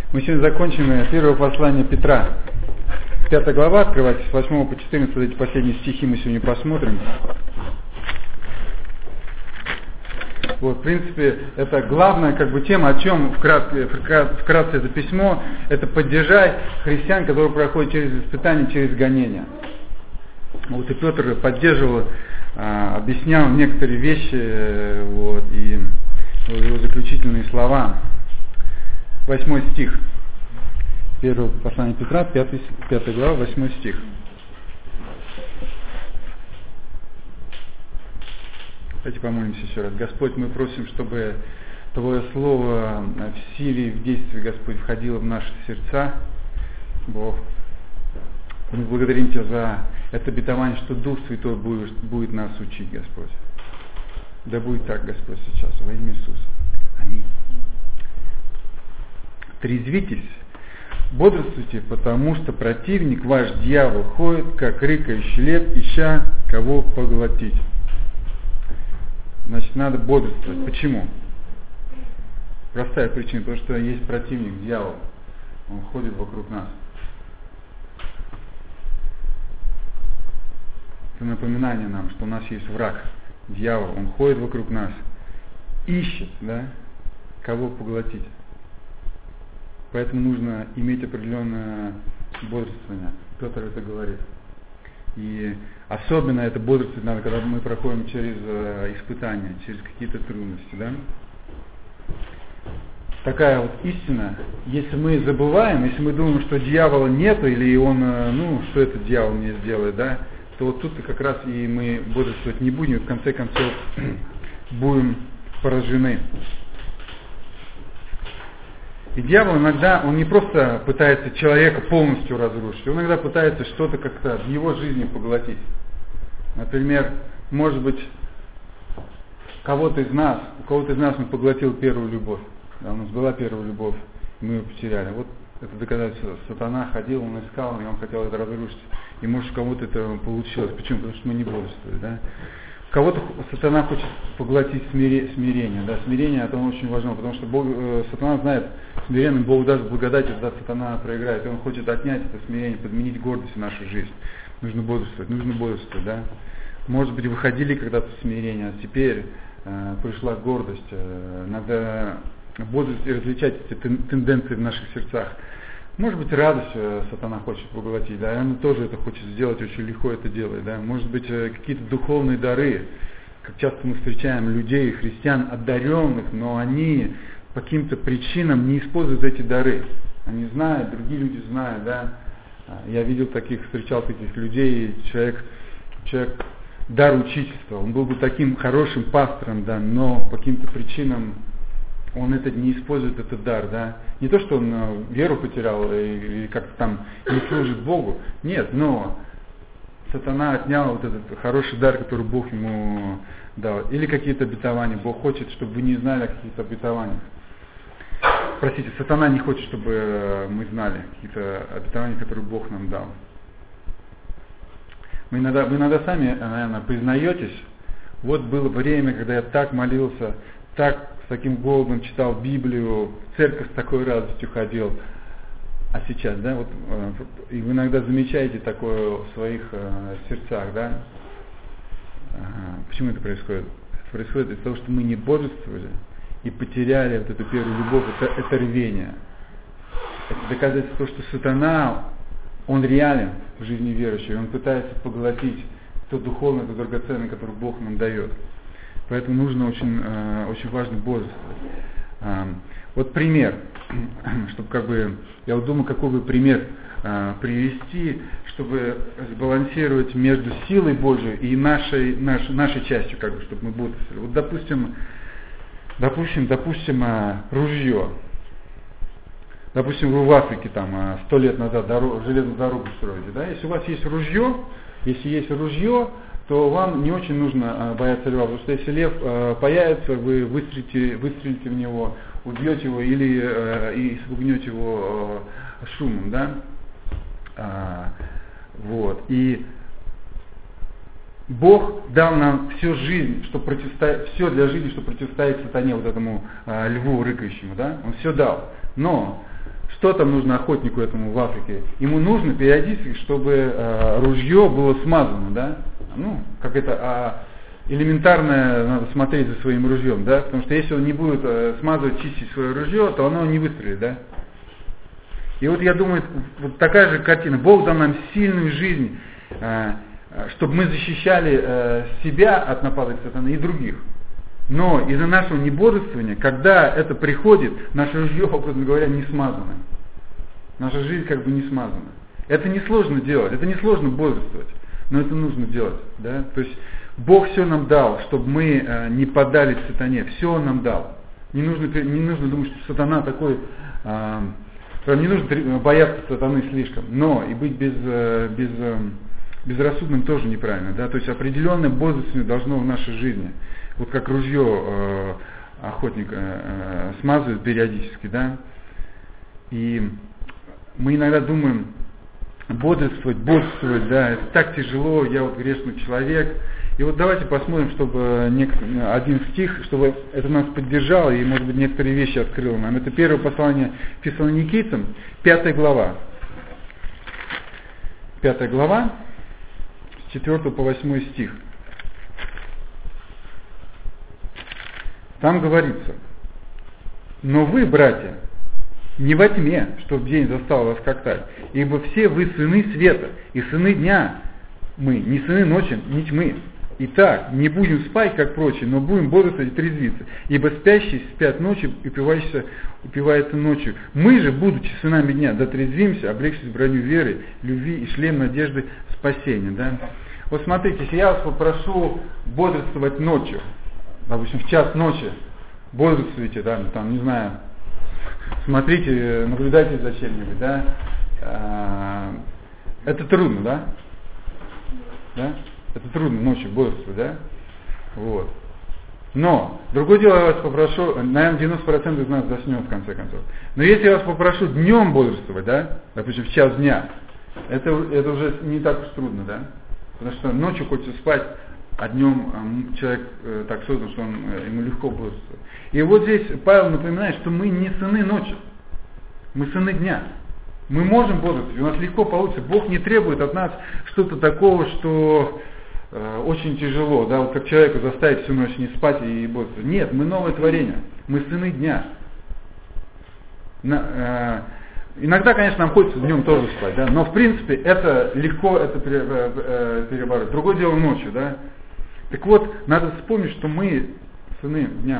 Мы сегодня закончим первое послание Петра. 5 глава, открывайте с 8 по 14, эти последние стихи мы сегодня посмотрим. Вот, в принципе, это главная тема, о чем вкратце это письмо, это поддержать христиан, которые проходят через испытания, через гонения. Вот и Петр поддерживал, объяснял некоторые вещи, и его заключительные слова. 8 стих. Первое послание Петра, 5 глава, 8 стих. Давайте помолимся еще раз. Господь, мы просим, чтобы Твое Слово в силе и в действии, Господь, входило в наши сердца. Бог, мы благодарим Тебя за это обетование, что Дух Святой будет нас учить, Господь. Да будет так, Господь, сейчас, во имя Иисуса. Аминь. Трезвитесь, бодрствуйте, потому что противник ваш, дьявол, ходит, как рыкающий лев, ища кого поглотить. Значит, надо бодрствовать. Почему? Простая причина, потому что есть противник, дьявол. Он ходит вокруг нас. Это напоминание нам, что у нас есть враг, дьявол. Он ходит вокруг нас, ищет, кого поглотить. Поэтому нужно иметь определенное бодрствование. Петр это говорит. И особенно это бодрствовать надо, когда мы проходим через испытания, через какие-то трудности. Такая вот истина. Если мы забываем, если мы думаем, что дьявола нету, или он, что этот дьявол мне сделает, то вот тут как раз и мы бодрствовать не будем, и в конце концов будем поражены. И дьявол иногда, он не просто пытается человека полностью разрушить, он иногда пытается что-то как-то в его жизни поглотить. Например, может быть, у кого-то из нас он поглотил первую любовь. У нас была первая любовь, и мы ее потеряли. Вот это доказательство. Сатана ходил, он искал, и он хотел это разрушить. И может, у кого-то это получилось. Почему? Потому что мы не бодрствовали. Кого-то сатана хочет поглотить смирение. Смирение это очень важно, потому что сатана знает, смиренным Бог даст благодать, и тогда сатана проиграет. И он хочет отнять это смирение, подменить гордость в нашу жизнь. Нужно бодрствовать. Может быть, выходили когда-то в смирение, а теперь пришла гордость. Надо бодрость и различать эти тенденции в наших сердцах. Может быть, радость сатана хочет поглотить, он тоже это хочет сделать, очень легко это делает. Может быть, какие-то духовные дары, как часто мы встречаем людей, христиан, одаренных, но они по каким-то причинам не используют эти дары. Они знают, другие люди знают, Я встречал таких людей, человек дар учительства, он был бы таким хорошим пастором, но по каким-то причинам он не использует этот дар, Не то, что он веру потерял или как-то там не служит Богу. Нет, но сатана отнял вот этот хороший дар, который Бог ему дал. Или какие-то обетования. Бог хочет, чтобы вы не знали о каких-то обетованиях. Простите, сатана не хочет, чтобы мы знали какие-то обетования, которые Бог нам дал. Вы иногда сами, наверное, признаетесь, вот было время, когда я так молился, так с таким голодом читал Библию, в церковь с такой радостью ходил. А сейчас, и вы иногда замечаете такое в своих сердцах, Почему это происходит? Это происходит из-за того, что мы не бодрствовали и потеряли вот эту первую любовь, это рвение. Это доказательство того, что сатана, он реален в жизни верующего, он пытается поглотить то духовное, то драгоценное, которое Бог нам дает. Поэтому нужно очень важно бодрствовать. Вот пример, чтобы я думаю, какой бы пример привести, чтобы сбалансировать между силой Божией и нашей частью, чтобы мы бодрствовали. Вот допустим, ружье. Допустим, вы в Африке 100 лет назад железную дорогу строите, Если у вас есть ружье, то вам не очень нужно бояться льва, потому что если лев появится, вы выстрелите в него, убьете его или испугнете его шумом, И Бог дал нам всю жизнь, все для жизни, чтобы противостоять сатане, этому льву рыкающему, Он все дал. Но Что там нужно охотнику этому в Африке? Ему нужно периодически, чтобы ружье было смазано, да? Ну, как это элементарное, надо смотреть за своим ружьем, да? Потому что если он не будет смазывать, чистить свое ружье, то оно не выстрелит, да? И вот я думаю, вот такая же картина. Бог дал нам сильную жизнь, чтобы мы защищали себя от нападок сатаны и других. Но из-за нашего небодрствования, когда это приходит, наше ружье, образно говоря, не смазано. Наша жизнь как бы не смазана. Это несложно делать, это несложно бодрствовать, но это нужно делать. Да? То есть Бог все нам дал, чтобы мы не поддались сатане. Все Он нам дал. Не нужно думать, что сатана такой... Не нужно бояться сатаны слишком, но и быть безрассудным тоже неправильно. Да? То есть определенное бодрствование должно в нашей жизни. Вот как ружье охотник смазывает периодически, да. И мы иногда думаем, бодрствовать, да, это так тяжело, я вот грешный человек. И вот давайте посмотрим, чтобы один стих, чтобы это нас поддержало и, может быть, некоторые вещи открыло нам. Это первое послание Фессалоникийцам, 5 глава. 5 глава, с 4 по 8 стих. Там говорится: но вы, братья, не во тьме, чтоб день застал вас как так, ибо все вы сыны света и сыны дня мы, не сыны ночи, не тьмы. Итак, не будем спать, как прочие, но будем бодрствовать и трезвиться, ибо спящие спят ночью и упиваются ночью. Мы же, будучи сынами дня, дотрезвимся, облегшись в броню веры, любви и шлем надежды спасения. Да? Вот смотрите, если я вас попрошу бодрствовать ночью, допустим, в час ночи, бодрствуйте, да, там, не знаю, смотрите, наблюдайте за чем-нибудь, да, это трудно, да? Да? Это трудно ночью бодрствовать, да? Вот. Но, другое дело, я вас попрошу, наверное, 90% из нас заснет в конце концов. Но если я вас попрошу днем бодрствовать, да, допустим, в час дня, это уже не так уж трудно, да? Потому что ночью хочется спать, а днем человек так создан, что ему легко бодрствовать. И вот здесь Павел напоминает, что мы не сыны ночи, мы сыны дня. Мы можем бодрствовать, у нас легко получится. Бог не требует от нас что-то такого, что очень тяжело, да, вот как человека заставить всю ночь не спать и бодрствовать. Нет, мы новое творение, мы сыны дня. Иногда, конечно, нам хочется днем тоже спать, да, но в принципе это легко это перебороть. Другое дело ночью, да. Так вот, надо вспомнить, что мы сыны дня.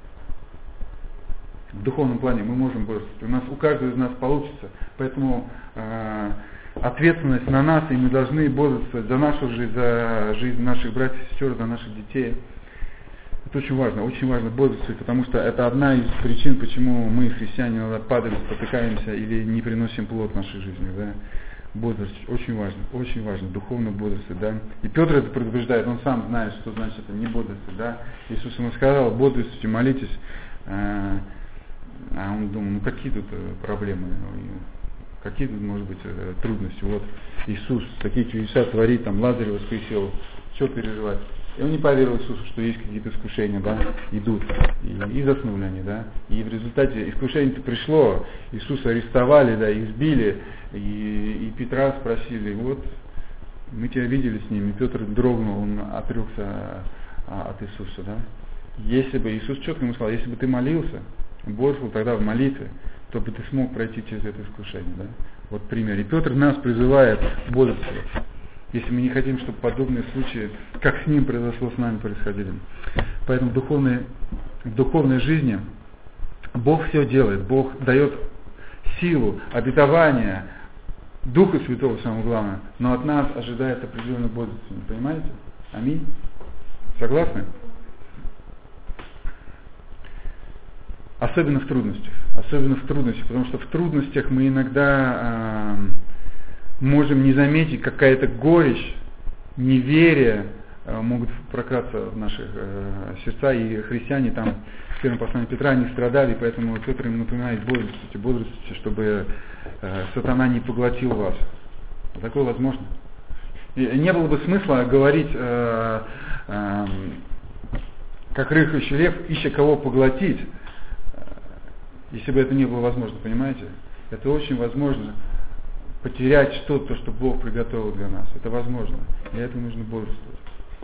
В духовном плане мы можем бодрствовать. У нас, у каждого из нас получится. Поэтому ответственность на нас, и мы должны бодрствовать за нашу жизнь, за жизнь наших братьев и сестер, за наших детей. Это очень важно бодрствовать, потому что это одна из причин, почему мы, христиане, иногда падаем, спотыкаемся или не приносим плод в нашей жизни. Да? Бодрствовать очень важно, духовно бодрствовать, да. И Петр это предупреждает, он сам знает, что значит это не бодрствовать, да. Иисус ему сказал: бодрствуйте, молитесь, а он думал, какие тут проблемы, какие тут, может быть, трудности. Вот Иисус такие чудеса творит, там Лазаря воскресил, что переживать. И он не поверил Иисусу, что есть какие-то искушения, да, идут. И заснули они, да. И в результате искушение-то пришло, Иисуса арестовали, да, избили, и Петра спросили, вот, мы тебя видели с ними. Петр дрогнул, он отрекся от Иисуса, да. Если бы, Иисус четко ему сказал, если бы ты молился, бодрствовал тогда в молитве, то бы ты смог пройти через это искушение, да. Вот пример. И Петр нас призывает бодрствовать. Если мы не хотим, чтобы подобные случаи, как с ним произошло, с нами происходили. Поэтому в духовной жизни Бог все делает. Бог дает силу, обетование, Духа Святого, самое главное. Но от нас ожидает определенной бодрости. Понимаете? Аминь. Согласны? Особенно в трудностях. Потому что в трудностях мы иногда можем не заметить, какая-то горечь, неверие могут прократься в наших сердца, и христиане там в первом послании Петра не страдали, поэтому Петр им напоминает: бодрствуйте, чтобы сатана не поглотил вас. Такое возможно. И не было бы смысла говорить, как рыхающий лев, ища кого поглотить, если бы это не было возможно, понимаете? это очень возможно потерять что-то, что Бог приготовил для нас. Это возможно. И это нужно бодрствовать.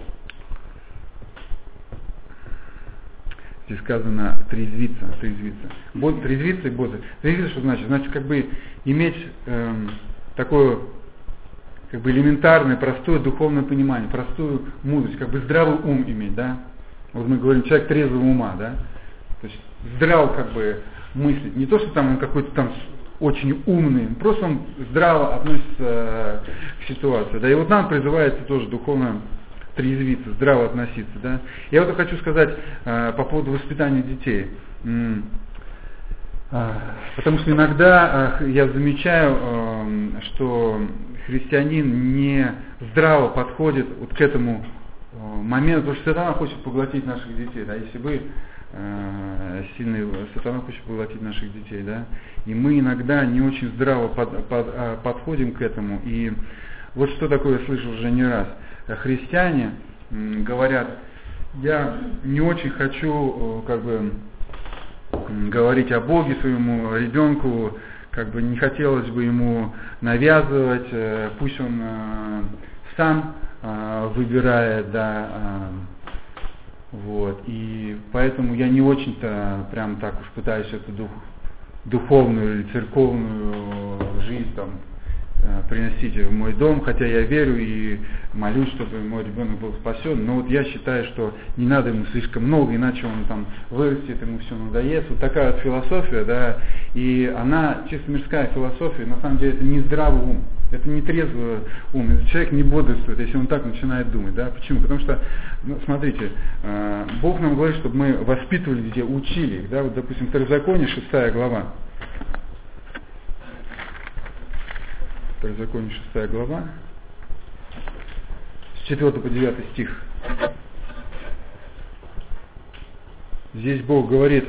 Здесь сказано трезвиться. Трезвиться и бодрствовать. Трезвиться что значит? Значит, как бы иметь такое как бы элементарное, простое духовное понимание, простую мудрость, как бы здравый ум иметь, да? Вот мы говорим, человек трезвого ума, да? То есть здраво как бы мыслить. Не то, что там он какой-то там очень умный, просто он здраво относится к ситуации. Да? И вот нам призывается тоже духовно трезвиться, здраво относиться. Да? Я вот хочу сказать по поводу воспитания детей. Потому что иногда я замечаю, что христианин не здраво подходит вот к этому моменту, потому что сатана хочет поглотить наших детей. Да? Если вы сильный сатана хочет поглотить наших детей, да, и мы иногда не очень здраво подходим к этому. И вот что такое я слышал уже не раз. Христиане говорят, я не очень хочу как бы говорить о Боге своему ребенку, как бы не хотелось бы ему навязывать, пусть он сам выбирает, да, вот, и поэтому я не очень-то прям так уж пытаюсь эту духовную или церковную жизнь там приносить в мой дом, хотя я верю и молюсь, чтобы мой ребенок был спасен, но вот я считаю, что не надо ему слишком много, иначе он там вырастет, ему все надоест. Вот такая вот философия, да, и она чисто мирская философия, на самом деле это не здравый ум, это не трезвый ум, этот человек не бодрствует, если он так начинает думать, да, почему? Потому что, ну, смотрите, Бог нам говорит, чтобы мы воспитывали детей, учили их, да, вот, допустим, Второзаконие, 6 глава, Второзаконие, 6 глава, с 4 по 9 стих. Здесь Бог говорит,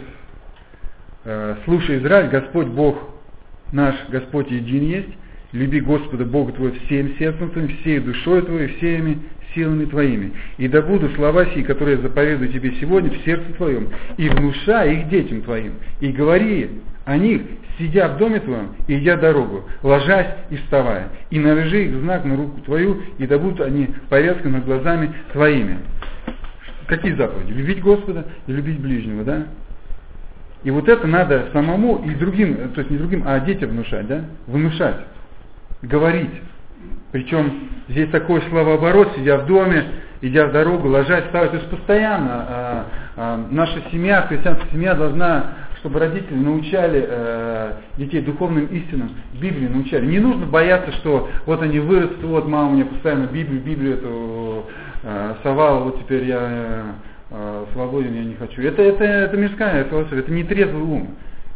слушай, Израиль, Господь Бог наш, Господь един есть, люби Господа Бога твоего всем сердцем твоим, всей душой твоей, всеми силами твоими. И да будут слова сии, которые я заповедую тебе сегодня, в сердце твоем, и внушай их детям твоим, и говори о них, сидя в доме твоем, и идя дорогу, ложась и вставая, и навяжи их знак на руку твою, и да будут они повязкой над глазами твоими. Какие заповеди? Любить Господа и любить ближнего, да? И вот это надо самому и другим, то есть не другим, а детям внушать, да? Внушать, говорить. Причем здесь такой словооборот, сидя в доме, идя в дорогу, ложась, вставать. То есть постоянно наша семья, христианская семья должна, чтобы родители научали детей духовным истинам, Библии научали. Не нужно бояться, что вот они вырастут, вот мама мне постоянно Библию эту совала, вот теперь я свободен, я не хочу. Это мирская философия, это не трезвый ум.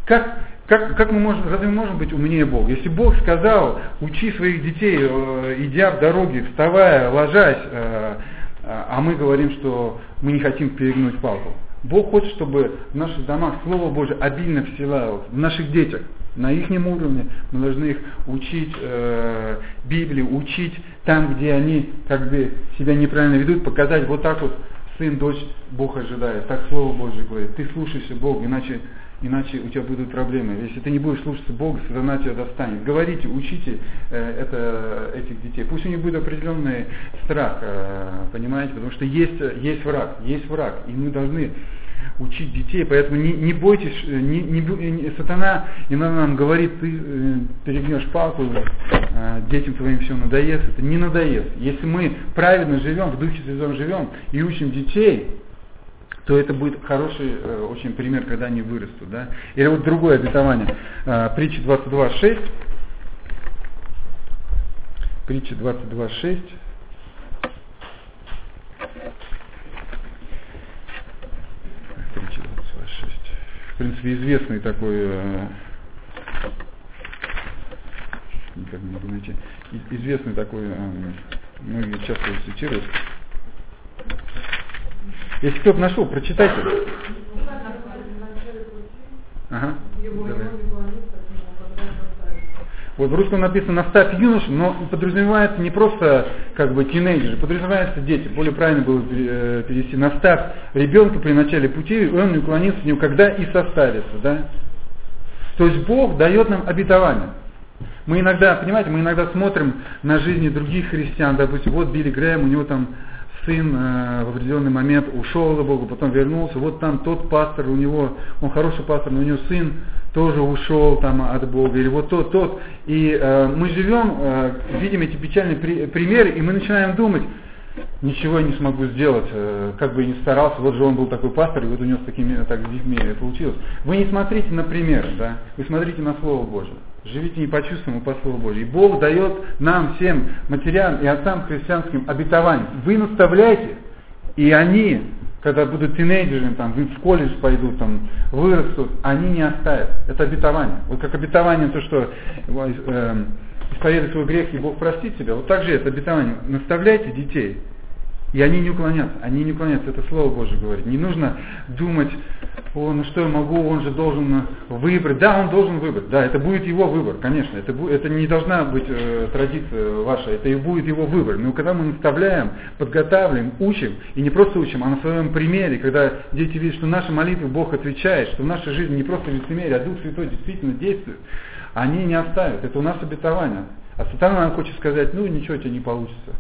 Как мы можем, разве мы можем быть умнее Бога? Если Бог сказал, учи своих детей, идя в дороге, вставая, ложась, а мы говорим, что мы не хотим перегнуть палку. Бог хочет, чтобы в наших домах Слово Божие обильно вселялось, в наших детях, на их уровне. Мы должны их учить Библии, учить там, где они как бы себя неправильно ведут, показать вот так вот, сын, дочь, Бог ожидает. Так Слово Божие говорит. Ты слушайся Бога, иначе у тебя будут проблемы. Если ты не будешь слушаться Бога, сатана тебя достанет. Говорите, учите этих детей. Пусть у них будет определенный страх, понимаете, потому что есть враг, и мы должны учить детей, поэтому не бойтесь, сатана иногда нам говорит, ты перегнешь палку, детям твоим все надоест, это не надоест. Если мы правильно живем, в Духе Святом живем и учим детей, то это будет хороший очень пример, когда они вырастут. Да? Или вот другое обетование. Притча 22:6. Притча 22:6. Притча 22:6. В принципе, известный такой, никак не могу найти, известный такой, многие часто его цитируют. Если кто-то нашел, прочитайте. Ага. Вот в русском написано «наставь юношу», но подразумевается не просто как бы тинейджеры, подразумевается дети. Более правильно было перевести «наставь ребенка при начале пути, и он не уклонится от него, когда и состарится». Да? То есть Бог дает нам обетование. Мы иногда смотрим на жизни других христиан, допустим, вот Билли Грэм, у него там сын в определенный момент ушел от Бога, потом вернулся, вот там тот пастор, он хороший пастор, но у него сын тоже ушел там от Бога, или вот тот. И мы живем, видим эти печальные примеры, и мы начинаем думать, ничего я не смогу сделать, как бы я ни старался, вот же он был такой пастор, и вот у него с детьми получилось. Вы не смотрите на примеры, да? Вы смотрите на Слово Божие. Живите не по чувствам, а по Слову Божию. И Бог дает нам всем матерям и отцам христианским обетование. Вы наставляйте, и они, когда будут тинейджерами, там, в колледж пойдут, там, вырастут, они не оставят. Это обетование. Вот как обетование, то, что исповедуй свой грех, и Бог простит тебя, вот так же это обетование. Наставляйте детей, и они не уклонятся. Это Слово Божие говорит. Не нужно думать, ну что я могу, он же должен выбрать. Да, он должен выбрать. Да, это будет его выбор, конечно. Это не должна быть традиция ваша, это и будет его выбор. Но когда мы наставляем, подготавливаем, учим, и не просто учим, а на своем примере, когда дети видят, что наши молитвы Бог отвечает, что в нашей жизни не просто лицемерие, а Дух Святой действительно действует, они не оставят. Это у нас обетование. А сатана нам хочет сказать, ничего у тебя не получится.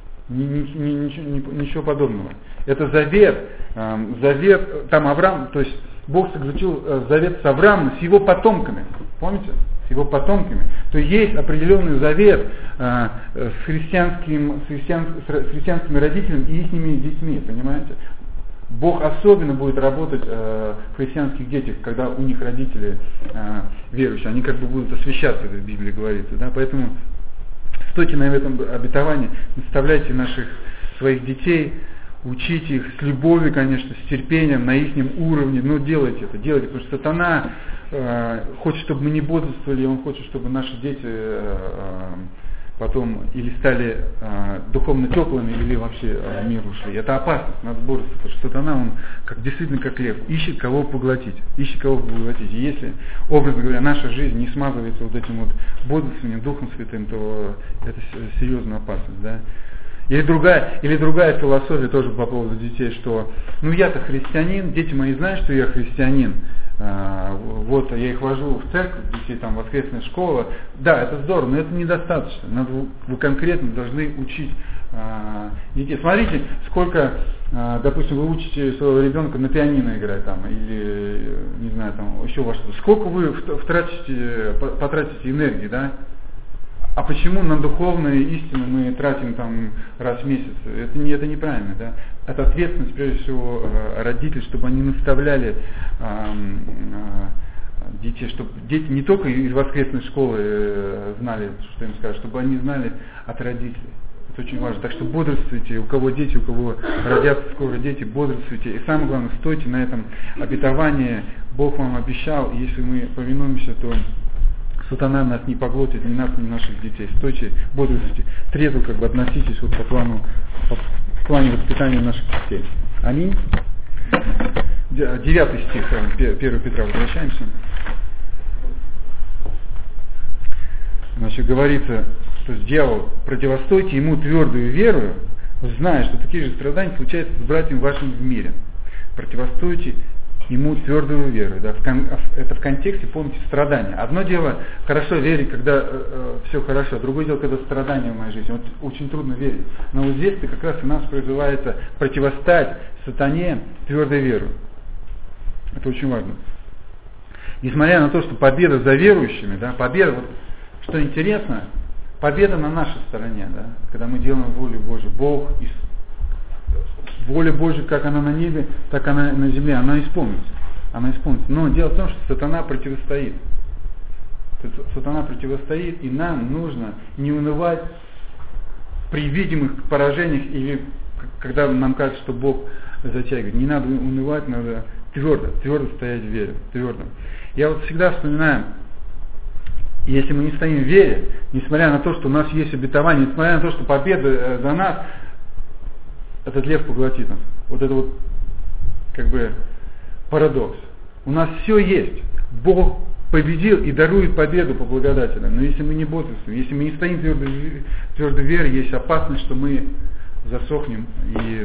Ничего подобного. Это завет, там Авраам, то есть Бог заключил завет с Авраамом, с его потомками. Помните? С его потомками. То есть определенный завет с христианскими родителями и их детьми, понимаете? Бог особенно будет работать в христианских детях, когда у них родители верующие. Они как бы будут освящаться, как в Библии говорится. Да? Поэтому стойте на этом обетовании, наставляйте своих детей, учите их с любовью, конечно, с терпением, на их уровне, но делайте это, потому что сатана хочет, чтобы мы не бодрствовали, он хочет, чтобы наши дети потом или стали духовно теплыми, или вообще в мир ушли. Это опасность, надо бороться, потому что сатана, он действительно как лев, ищет кого поглотить. И если, образно говоря, наша жизнь не смазывается вот этим вот бодрствованием, Духом Святым, то это серьезная опасность, да. Или другая философия тоже по поводу детей, что я-то христианин, дети мои знают, что я христианин, вот я их вожу в церковь, детей там воскресная школа, да, это здорово, но это недостаточно, вы конкретно должны учить детей. Смотрите, сколько, допустим, вы учите своего ребенка на пианино играть там, или, не знаю, там, еще во что-то, сколько вы потратите энергии, да? А почему на духовные истины мы тратим там раз в месяц? Это неправильно, да? Это ответственность, прежде всего, родителей, чтобы они наставляли детей, чтобы дети не только из воскресной школы знали, что им скажут, чтобы они знали от родителей. Это очень важно. Так что бодрствуйте, у кого дети, у кого родятся скоро дети, бодрствуйте. И самое главное, стойте на этом обетовании. Бог вам обещал, и если мы повинуемся, то сатана нас не поглотит, ни нас, ни наших детей. Стойте, бодрствуйте, трезво относитесь по плану воспитания наших детей. Аминь. 9 стих, 1 Петра, возвращаемся. Значит, говорится, то есть дьявол, противостойте ему твердую веру, зная, что такие же страдания случаются с братьями вашими в мире. Противостойте ему твердую веру. Да? Это в контексте, помните, страдания. Одно дело хорошо верить, когда все хорошо, другое дело, когда страдания в моей жизни. Вот очень трудно верить. Но вот здесь-то как раз и нас призывается противостать сатане твердой верой. Это очень важно. Несмотря на то, что победа за верующими, да, победа, вот, что интересно, победа на нашей стороне, да, когда мы делаем волю Божию. Бог, воля Божия, как она на небе, так она на земле, она исполнится. Но дело в том, что сатана противостоит. И нам нужно не унывать при видимых поражениях или когда нам кажется, что Бог затягивает. Не надо унывать, надо твердо стоять в вере. Твердо. Я вот всегда вспоминаю, если мы не стоим в вере, несмотря на то, что у нас есть обетование, несмотря на то, что победа за нас, этот лев поглотит нас. Вот это вот как бы парадокс. У нас все есть. Бог победил и дарует победу по благодати. Но если мы не бодрствуем, если мы не стоим твердо верой, есть опасность, что мы засохнем. И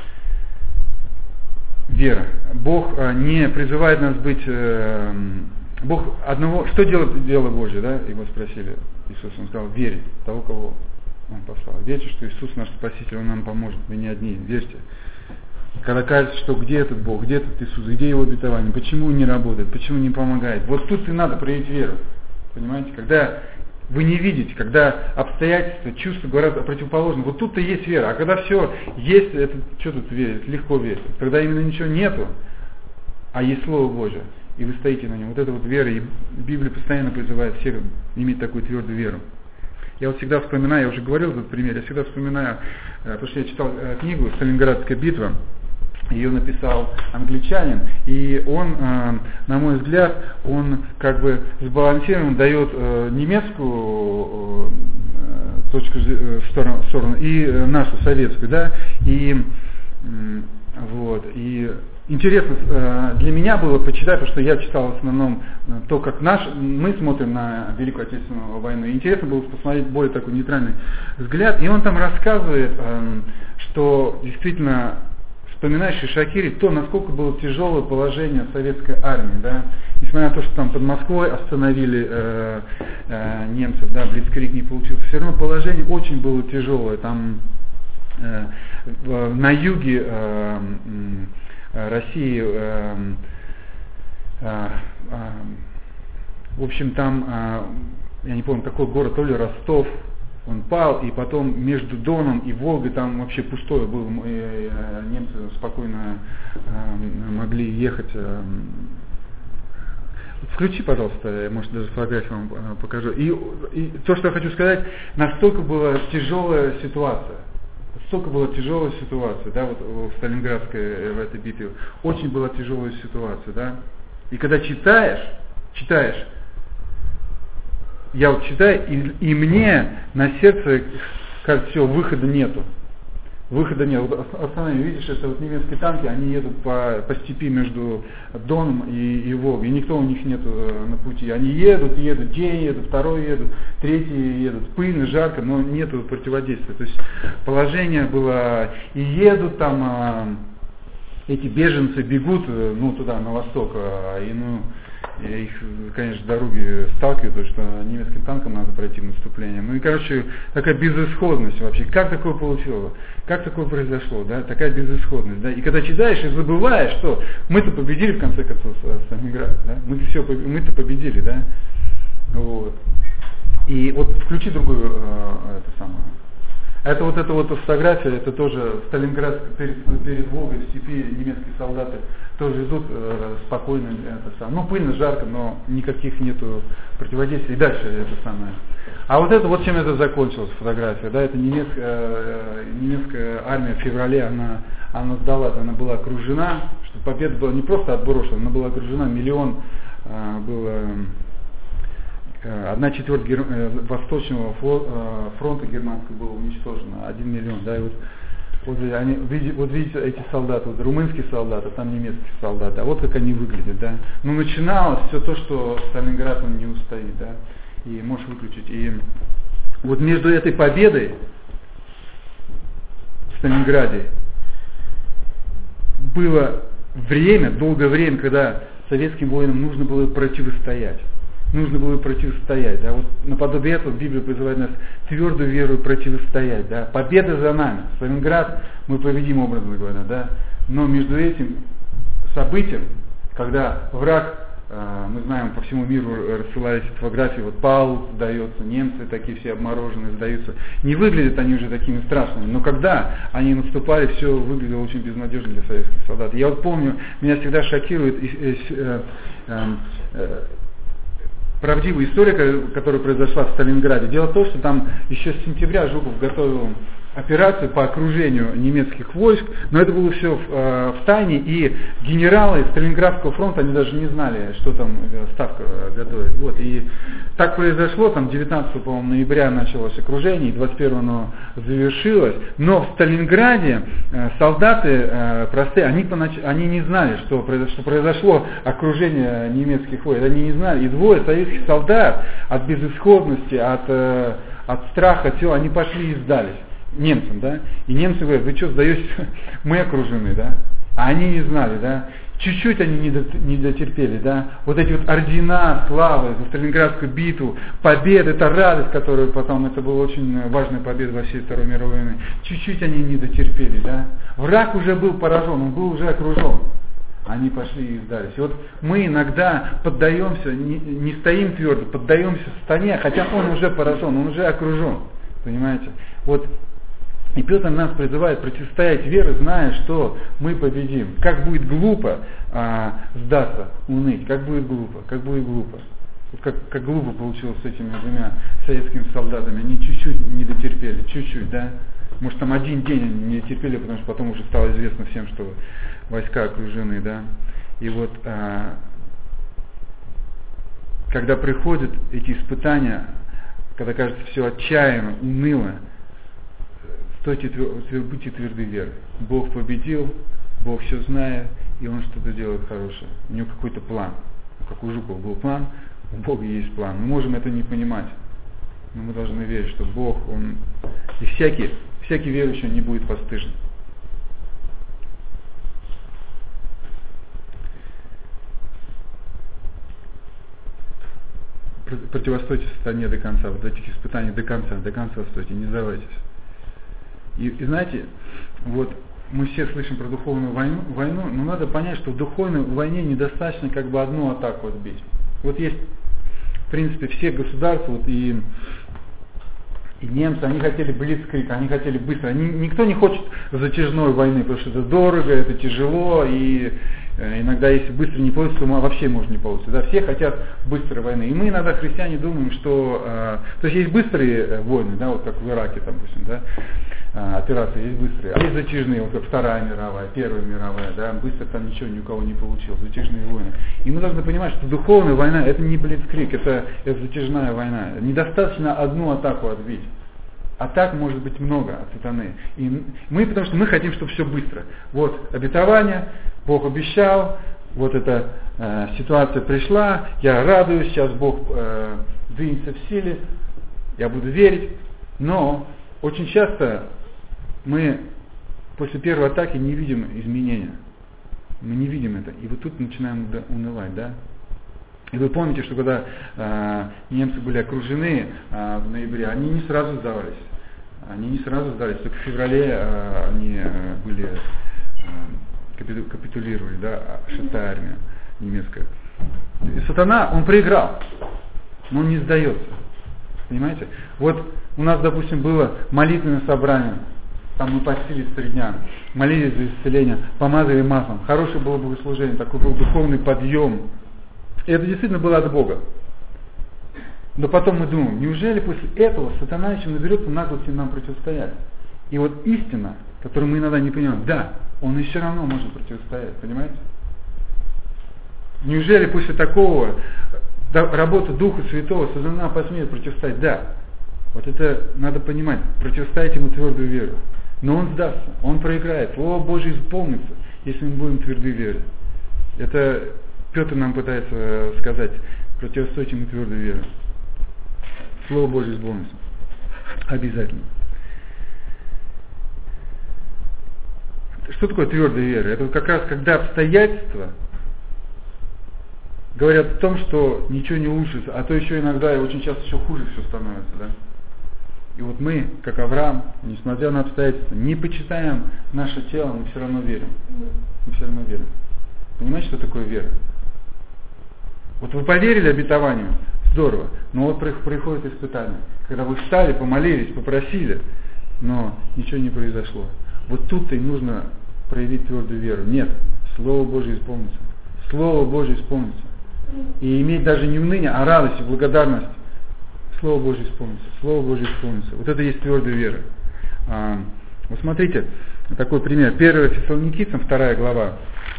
вера. Бог не призывает нас быть Бог одного, что делает дело Божье, да? Его спросили Иисус, он сказал, верить в того, кого он послал. Верьте, что Иисус наш Спаситель, он нам поможет, мы не одни, верьте. Когда кажется, что где этот Бог, где этот Иисус, где его обетование, почему он не работает, почему не помогает. Вот тут и надо проявить веру. Понимаете, когда вы не видите, когда обстоятельства, чувства говорят о противоположном, вот тут-то есть вера. А когда все есть, это что тут верить, легко верить. Когда именно ничего нету, а есть Слово Божие, и вы стоите на нем. Вот это вот вера, и Библия постоянно призывает всех иметь такую твердую веру. Я вот всегда вспоминаю, я уже говорил этот пример, я всегда вспоминаю, потому что я читал книгу «Сталинградская битва», ее написал англичанин, и он, на мой взгляд, он как бы сбалансированно дает немецкую точку в сторону и нашу советскую, да, и вот, и интересно для меня было почитать, потому что я читал в основном то, как мы смотрим на Великую Отечественную войну. И интересно было посмотреть более такой нейтральный взгляд. И он там рассказывает, что действительно, вспоминаешь Шакири, то, насколько было тяжелое положение советской армии. Да? Несмотря на то, что там под Москвой остановили немцев, да, блицкриг не получился, все равно положение очень было тяжелое. Там на юге России, в общем, там, я не помню, какой город, то ли Ростов, он пал, и потом между Доном и Волгой там вообще пустое было, немцы спокойно могли ехать. Включи, пожалуйста, я, может, даже фотографию вам покажу. И то, что я хочу сказать, настолько была тяжелая ситуация. Столько была тяжелая ситуация, да, вот в Сталинградской, в этой битве, очень была тяжелая ситуация, да. И когда читаешь, я вот читаю, и мне на сердце кажется, все, выхода нету. Выхода нет. Вот останови, видишь, это вот немецкие танки, они едут по степи между Доном и Волгой, и никто у них нету на пути. Они едут, день едут, второй едут, третий едут, пыльно, жарко, но нету противодействия. То есть положение было, и едут там, эти беженцы бегут, туда, на восток, их, конечно, дороги сталкивают, потому что немецким танкам надо пройти наступление. Ну и, короче, такая безысходность вообще. Как такое получилось? Как такое произошло? Да? Такая безысходность. Да? И когда читаешь и забываешь, что мы-то победили, в конце концов, Сталинград. Да? Мы-то победили, да? Вот. И вот включи другую, это самое. Это вот фотография, это тоже Сталинград перед Волгой в степи немецкие солдаты тоже идут спокойно, пыльно, жарко, но никаких нету противодействий. И дальше это самое. А вот это, вот чем это закончилась фотография, да, это немецкая армия в феврале, она сдалась, она была окружена, что победа была не просто отброшена, она была окружена, миллион было. 1/4 Восточного фронта германского было уничтожено, 1 миллион, да, и вот видите эти солдаты, вот румынские солдаты, там немецкие солдаты, а вот как они выглядят, да. Ну начиналось все то, что Сталинград он не устоит, да, и можешь выключить. И вот между этой победой в Сталинграде было долгое время, когда советским воинам нужно было противостоять. Да? Вот наподобие этого Библия призывает нас твердую веру противостоять. Да? Победа за нами. Сталинград мы победим, образно говоря. Да? Но между этим событием, когда враг, мы знаем, по всему миру рассылались фотографии, вот Паул сдается, немцы такие все обмороженные сдаются. Не выглядят они уже такими страшными, но когда они наступали, все выглядело очень безнадежно для советских солдат. Я вот помню, меня всегда шокирует правдивая история, которая произошла в Сталинграде. Дело в том, что там еще с сентября Жуков готовил операцию по окружению немецких войск, но это было все в тайне, и генералы Сталинградского фронта, они даже не знали, что там Ставка готовит. Вот. И так произошло, там 19 ноября началось окружение, и 21 оно завершилось, но в Сталинграде солдаты простые, они не знали, что произошло окружение немецких войск, они не знали, и двое советских солдат от безысходности, от страха, они пошли и сдались немцам, да, и немцы говорят, вы что сдаетесь, мы окружены, да, А они не знали, да? Чуть-чуть они не дотерпели, да? Вот эти вот ордена, славы за Сталинградскую битву, победа, это радость, которую потом, это была очень важная победа во всей Второй мировой войны. Чуть-чуть они не дотерпели, да? Враг уже был поражен, он был уже окружен. Они пошли и сдались. И вот мы иногда поддаемся, не стоим твердо, поддаемся сатане, хотя он уже поражен, он уже окружен. Понимаете? Вот. И Петр нас призывает противостоять вере, зная, что мы победим. Как будет глупо сдаться, уныть, как будет глупо. Вот как глупо получилось с этими двумя советскими солдатами. Они чуть-чуть не дотерпели, чуть-чуть, да? Может, там один день они не дотерпели, потому что потом уже стало известно всем, что войска окружены, да? И вот, когда приходят эти испытания, когда кажется все отчаянно, уныло, будьте тверды веры. Бог победил, Бог все знает, и Он что-то делает хорошее. У Него какой-то план. Как у Жукова был план, у Бога есть план. Мы можем это не понимать, но мы должны верить, что Бог, Он... И всякий верующий не будет постыжен. Противостойте сатане до конца, вот этих испытаний до конца стойте, не сдавайтесь. И знаете, вот мы все слышим про духовную войну, но надо понять, что в духовной войне недостаточно как бы одну атаку отбить. Вот есть, в принципе, все государства, вот и немцы, они хотели блицкриг, они хотели быстро. Никто не хочет затяжной войны, потому что это дорого, это тяжело, и иногда, если быстро не получится, то вообще может не получиться. Да? Все хотят быстрой войны. И мы иногда, христиане, думаем, что... то есть быстрые войны, да, вот как в Ираке, допустим, да, операции есть быстрые, а есть затяжные, вот как Вторая мировая, Первая мировая, да, быстро там ничего ни у кого не получилось, затяжные войны. И мы должны понимать, что духовная война это не блицкриг, это затяжная война. Недостаточно одну атаку отбить. Атак может быть много от сатаны. И мы, потому что мы хотим, чтобы все быстро. Вот обетование, Бог обещал, вот эта ситуация пришла, я радуюсь, сейчас Бог двинется в силе, я буду верить, но очень часто мы после первой атаки не видим изменения. Мы не видим это. И вот тут начинаем унывать, да? И вы помните, что когда немцы были окружены в ноябре, они не сразу сдавались. Только в феврале они были капитулировали, да, 6-я армия немецкая. И сатана, он проиграл, но он не сдается. Понимаете? Вот у нас, допустим, было молитвенное собрание, там мы постились 3 дня, молились за исцеление, помазали маслом, хорошее было богослужение, такой был духовный подъем. И это действительно было от Бога. Но потом мы думаем, неужели после этого сатана еще наберется наглости нам противостоять? И вот истина, которую мы иногда не понимаем, да, он и все равно может противостоять, понимаете? Неужели после такого работы Духа Святого сатана посмеет противостоять? Да. Вот это надо понимать, противостоять ему твердую веру. Но он сдастся, он проиграет. Слово Божие исполнится, если мы будем тверды в вере. Это Петр нам пытается сказать, противостойте ему твердой вере. Слово Божие исполнится. Обязательно. Что такое твердая вера? Это как раз когда обстоятельства говорят о том, что ничего не улучшится, а то еще иногда и очень часто еще хуже все становится, да? И вот мы, как Авраам, несмотря на обстоятельства, не почитаем наше тело, мы все равно верим. Мы все равно верим. Понимаете, что такое вера? Вот вы поверили обетованию, здорово, но вот приходит испытание. Когда вы встали, помолились, попросили, но ничего не произошло. Вот тут-то и нужно проявить твердую веру. Нет, Слово Божие исполнится. Слово Божие исполнится. И иметь даже не уныние, а радость и благодарность. Слово Божие исполнится. Слово Божие исполнится. Вот это есть твердая вера. Вот смотрите, такой пример. 1 Фессалоникийцам, 2 глава.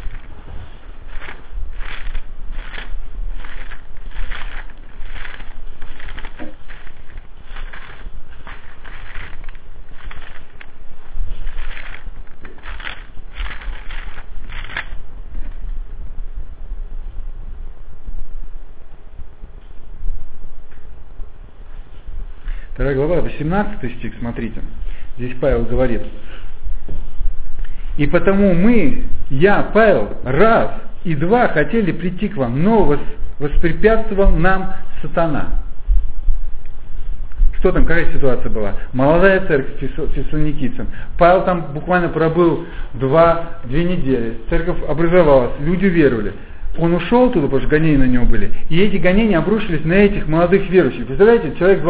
Вторая глава, 18 стих, смотрите. Здесь Павел говорит. И потому мы, я, Павел, раз и два хотели прийти к вам, но воспрепятствовал нам сатана. Что там, какая ситуация была? Молодая церковь фессалоникийцам. Павел там буквально пробыл 2 недели. Церковь образовалась, люди веровали. Он ушел туда, потому что гонения на него были. И эти гонения обрушились на этих молодых верующих. Представляете, человек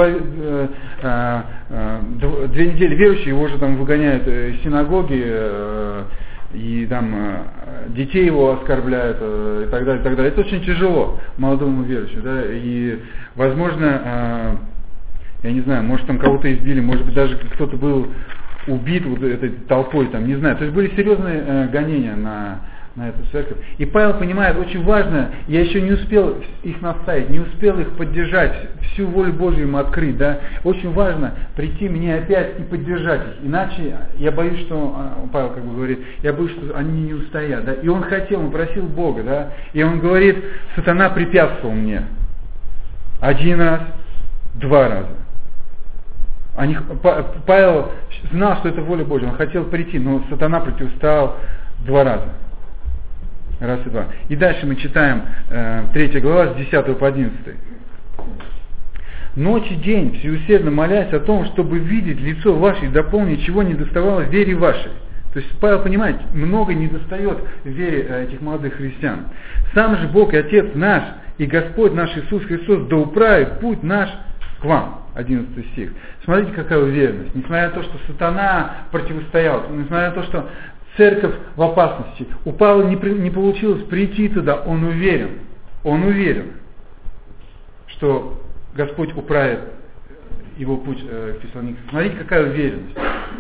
2 недели верующий, его уже там выгоняют из синагоги, и там детей его оскорбляют, и так далее, и так далее. Это очень тяжело молодому верующему. Да? И, возможно, я не знаю, может там кого-то избили, может быть даже кто-то был убит вот этой толпой, там, не знаю. То есть были серьезные гонения на эту церковь. И Павел понимает, очень важно, я еще не успел их наставить, не успел их поддержать, всю волю Божию им открыть, да. Очень важно прийти мне опять и поддержать их. Иначе я боюсь, что, Павел как бы говорит, я боюсь, что они не устоят, да. И он хотел, он просил Бога, да. И он говорит, сатана препятствовал мне. 1 раз, 2 раза. Павел знал, что это воля Божья, он хотел прийти, но сатана противостоял 2 раза. Раз и 2. И дальше мы читаем 3 глава с 10 по 11. Ночь и день, всеусердно молясь о том, чтобы видеть лицо ваше и дополнить, чего не доставало в вере вашей. То есть Павел понимает, много не достает в вере этих молодых христиан. Сам же Бог и Отец наш и Господь наш Иисус Христос да управит путь наш к вам. 11 стих. Смотрите, какая уверенность. Несмотря на то, что сатана противостоял, несмотря на то, что церковь в опасности, у Павла не получилось прийти туда, он уверен, что Господь управит его путь к Фессалоникам. Смотрите, какая уверенность.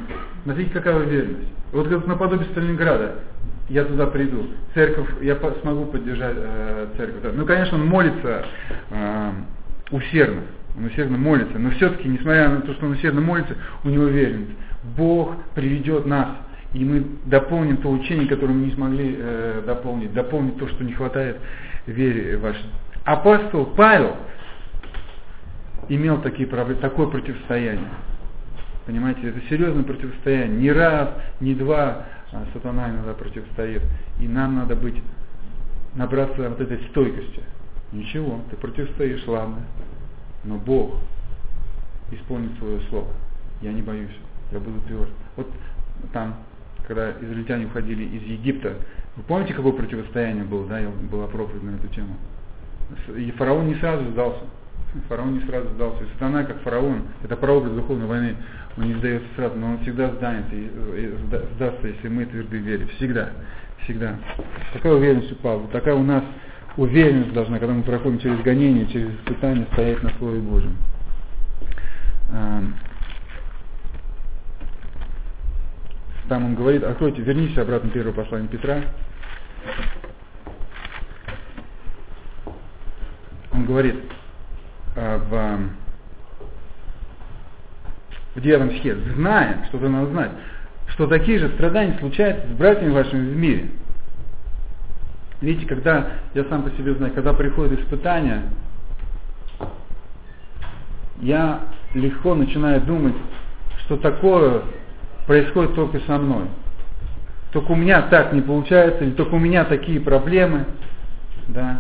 Вот как наподобие Сталинграда, я туда приду, церковь, я смогу поддержать церковь. Да. Ну, конечно, он молится усердно. Он усердно молится, но все-таки, несмотря на то, что он усердно молится, у него уверенность. Бог приведет нас, и мы дополним то учение, которое мы не смогли дополнить то, что не хватает в вере вашей. Апостол Павел имел такое противостояние. Понимаете, это серьезное противостояние. Не раз, не 2 сатана иногда противостоит. И нам надо набраться вот этой стойкости. Ничего, ты противостоишь, ладно. Но Бог исполнит свое слово. Я не боюсь, я буду тверд. Вот там, когда израильтяне уходили из Египта, вы помните, какое противостояние было, да, была проповедь на эту тему? И фараон не сразу сдался. И сатана, как фараон, это прообраз духовной войны, он не сдается сразу, но он всегда сдастся, если мы тверды в вере. Всегда. Такая уверенность у Павла, такая у нас уверенность должна, когда мы проходим через гонения, через испытания, стоять на Слове Божьем. Там он говорит, откройте, вернитесь обратно в первое послание Петра. Он говорит в 9 стихе, зная, что-то надо знать, что такие же страдания случаются с братьями вашими в мире. Видите, когда, я сам по себе знаю, когда приходят испытания, я легко начинаю думать, что такое происходит только со мной. Только у меня так не получается, или только у меня такие проблемы. Да.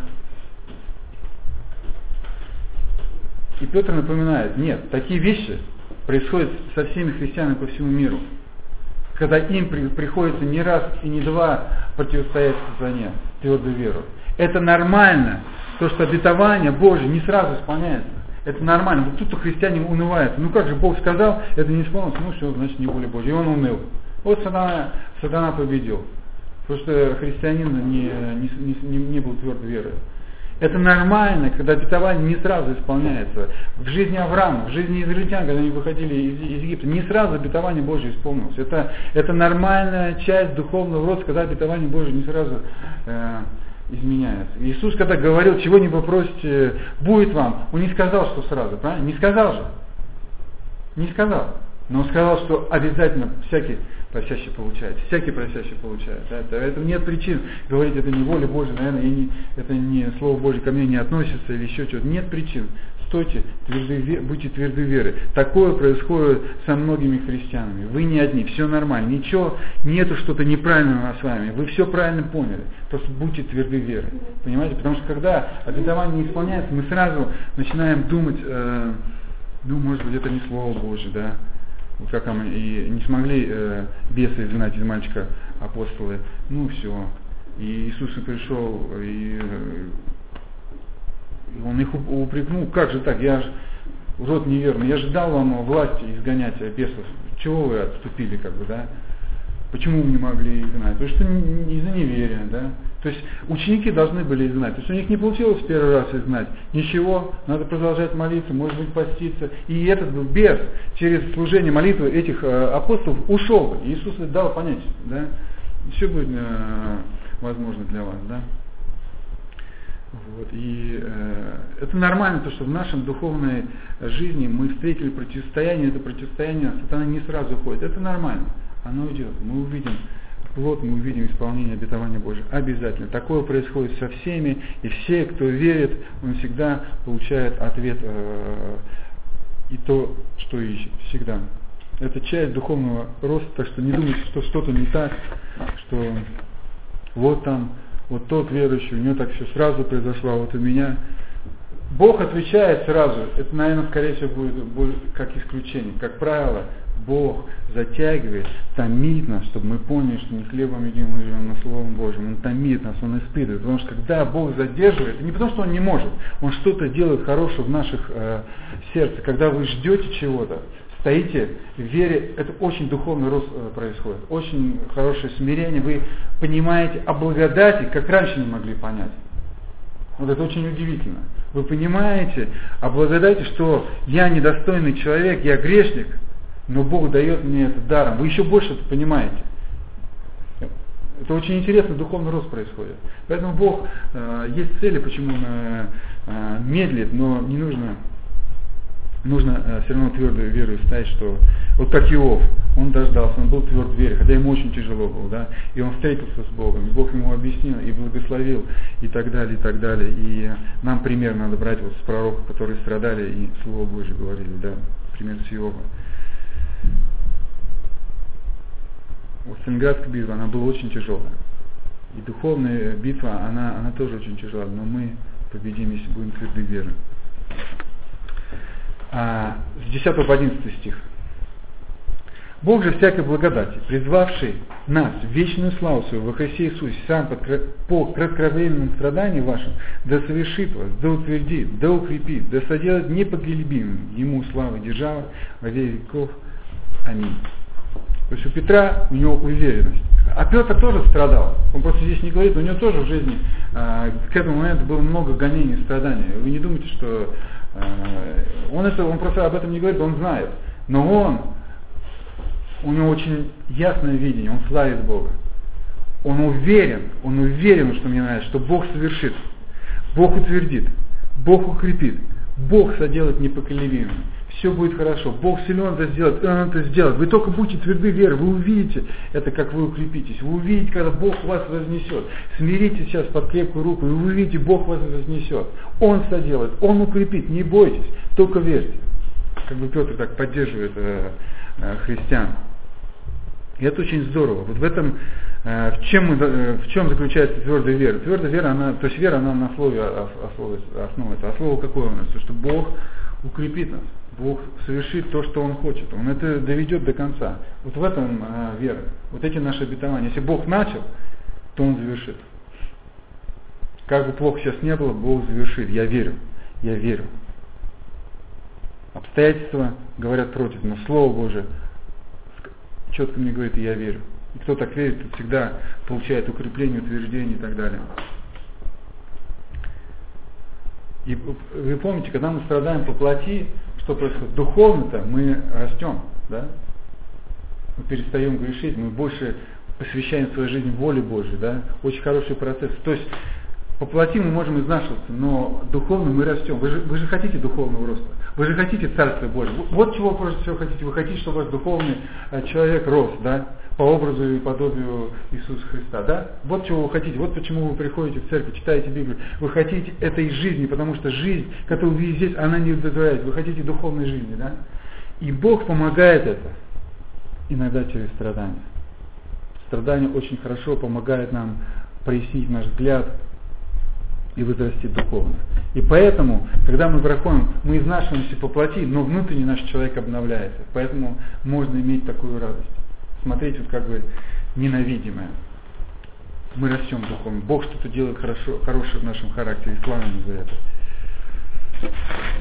И Петр напоминает, нет, такие вещи происходят со всеми христианами по всему миру. Когда им приходится не раз и не 2 противостоять сатане, твердую веру. Это нормально, то, что обетование Божье не сразу исполняется. Это нормально. Вот тут христиане унывают. Ну как же, Бог сказал, это не исполнилось, ну все, значит не воля Божья. И он уныл. Вот сатана победил. Потому что христианин не был твердой верой. Это нормально, когда обетование не сразу исполняется. В жизни Авраама, в жизни израильтян, когда они выходили из Египта, не сразу обетование Божье исполнилось. Это нормальная часть духовного роста, когда обетование Божье не сразу изменяется. Иисус, когда говорил, чего не попросите, будет вам, он не сказал, что сразу, правильно? Не сказал же. Не сказал. Но он сказал, что обязательно всякий просящий получает. Всякий просящий получает. Да? Поэтому нет причин говорить, это не воля Божья, наверное, это не Слово Божье ко мне не относится или еще что-то. Нет причин. стойте, будьте тверды веры. Такое происходит со многими христианами. Вы не одни, все нормально, ничего, нету что-то неправильного с вами. Вы все правильно поняли. Просто будьте тверды веры. Понимаете? Потому что когда обетование не исполняется, мы сразу начинаем думать, может быть, это не Слово Божье, да? Как и не смогли беса изгнать из мальчика апостолы, все. И Иисус пришел, и Он их упрекнул, как же так, я же род неверный, я же дал вам власть изгонять бесов, чего вы отступили, да? Почему вы не могли изгнать? Потому что из-за неверия, да? То есть ученики должны были изгнать. То есть у них не получилось в первый раз изгнать. Ничего, надо продолжать молиться, может быть, поститься. И этот был бес через служение молитвы этих апостолов ушел. И Иисус дал понять, да? Все будет возможно для вас, да? Вот. И это нормально, то, что в нашей духовной жизни мы встретили противостояние, это противостояние сатана не сразу уходит. Это нормально. Оно идет. Мы увидим плод, мы увидим исполнение обетования Божьего. Обязательно. Такое происходит со всеми, и все, кто верит, он всегда получает ответ и то, что ищет. Всегда. Это часть духовного роста, так что не думайте, что что-то не так, что вот тот верующий, у него так все сразу произошло, а вот у меня. Бог отвечает сразу. Это, наверное, скорее всего будет как исключение. Как правило, Бог затягивает, томит нас, чтобы мы поняли, что не хлебом единым мы живем, но Словом Божьим. Он томит нас, Он испытывает. Потому что когда Бог задерживает, это не потому, что Он не может, Он что-то делает хорошее в наших сердцах. Когда вы ждете чего-то, стоите в вере, это очень духовный рост происходит, очень хорошее смирение, вы понимаете о благодати, как раньше не могли понять. Вот это очень удивительно. Вы понимаете о благодати, что я недостойный человек, я грешник, но Бог дает мне это даром. Вы еще больше это понимаете. Это очень интересно, духовный рост происходит. Поэтому Бог, есть цели, почему Он медлит, но не нужно все равно твердую веру ставить, что вот как Иов, он дождался, он был тверд в вере, хотя ему очень тяжело было, да, и он встретился с Богом, и Бог ему объяснил, и благословил, и так далее, и так далее. И нам пример надо брать вот с пророков, которые страдали и Слово Божье говорили, да, пример с Иова. Вот Сталинградская битва, она была очень тяжелая. И духовная битва, она тоже очень тяжелая, но мы победим, если будем тверды веры. С 10 по 11 стих. Бог же всякой благодати, призвавший нас в вечную славу свою во Христе Иисусе, сам по кратковременным страданиям вашим, да совершит вас, да утвердит, да укрепит, да соделает непогребимым Ему слава и держава во веки веков. Аминь. То есть у Петра, у него уверенность. А Петр тоже страдал. Он просто здесь не говорит, у него тоже в жизни к этому моменту было много гонений и страданий. Вы не думайте, что он просто об этом не говорит, он знает. Но у него очень ясное видение, он славит Бога. Он уверен, что мне нравится, что Бог совершит, Бог утвердит, Бог укрепит, Бог соделает непоколебимым. Все будет хорошо. Бог силен это сделать, Он это сделает. Вы только будьте тверды веры, вы увидите это, как вы укрепитесь. Вы увидите, когда Бог вас вознесет. Смиритесь сейчас под крепкую руку, и вы увидите, Бог вас вознесет. Он соделает, Он укрепит, не бойтесь, только верьте. Как бы Петр так поддерживает христиан. И это очень здорово. Вот в этом, в чем заключается твердая вера? Твердая вера, то есть вера, она на слове основывается. А слово какое у нас? То, что Бог укрепит нас. Бог совершит то, что Он хочет. Он это доведет до конца. Вот в этом вера. Вот эти наши обетования. Если Бог начал, то Он завершит. Как бы плохо сейчас не было, Бог завершит. Я верю. Обстоятельства говорят против, но Слово Божие четко мне говорит, и я верю. И кто так верит, тот всегда получает укрепление, утверждение и так далее. И вы помните, когда мы страдаем по плоти, что происходит? Духовно-то мы растем, да? Мы перестаем грешить, мы больше посвящаем свою жизнь воле Божьей, да? Очень хороший процесс. То есть По плоти мы можем изнашиваться, но духовно мы растем. Вы же хотите духовного роста. Вы же хотите Царствия Божьего. Вот чего вы прежде всего хотите. Вы хотите, чтобы ваш духовный человек рос, да? По образу и подобию Иисуса Христа, да? Вот чего вы хотите. Вот почему вы приходите в церковь, читаете Библию. Вы хотите этой жизни, потому что жизнь, которую вы видите здесь, она не удовлетворяет. Вы хотите духовной жизни, да? И Бог помогает это. Иногда через страдания. Страдания очень хорошо помогают нам прояснить наш взгляд и возрастить духовно. И поэтому, когда мы проходим, мы изнашиваемся по плоти, но внутренний наш человек обновляется. Поэтому можно иметь такую радость. Смотреть вот как бы ненавидимое. Мы растем духовно. Бог что-то делает хорошее в нашем характере. Слава ему за это.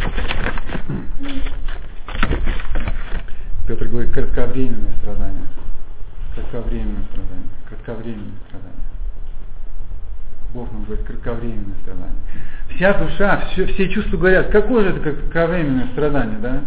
Петр говорит, кратковременное страдание. Кратковременное страдание. Кратковременное страдание. Бог нам говорит, кратковременное страдание. Вся душа, все чувства говорят, какое же это кратковременное страдание, да?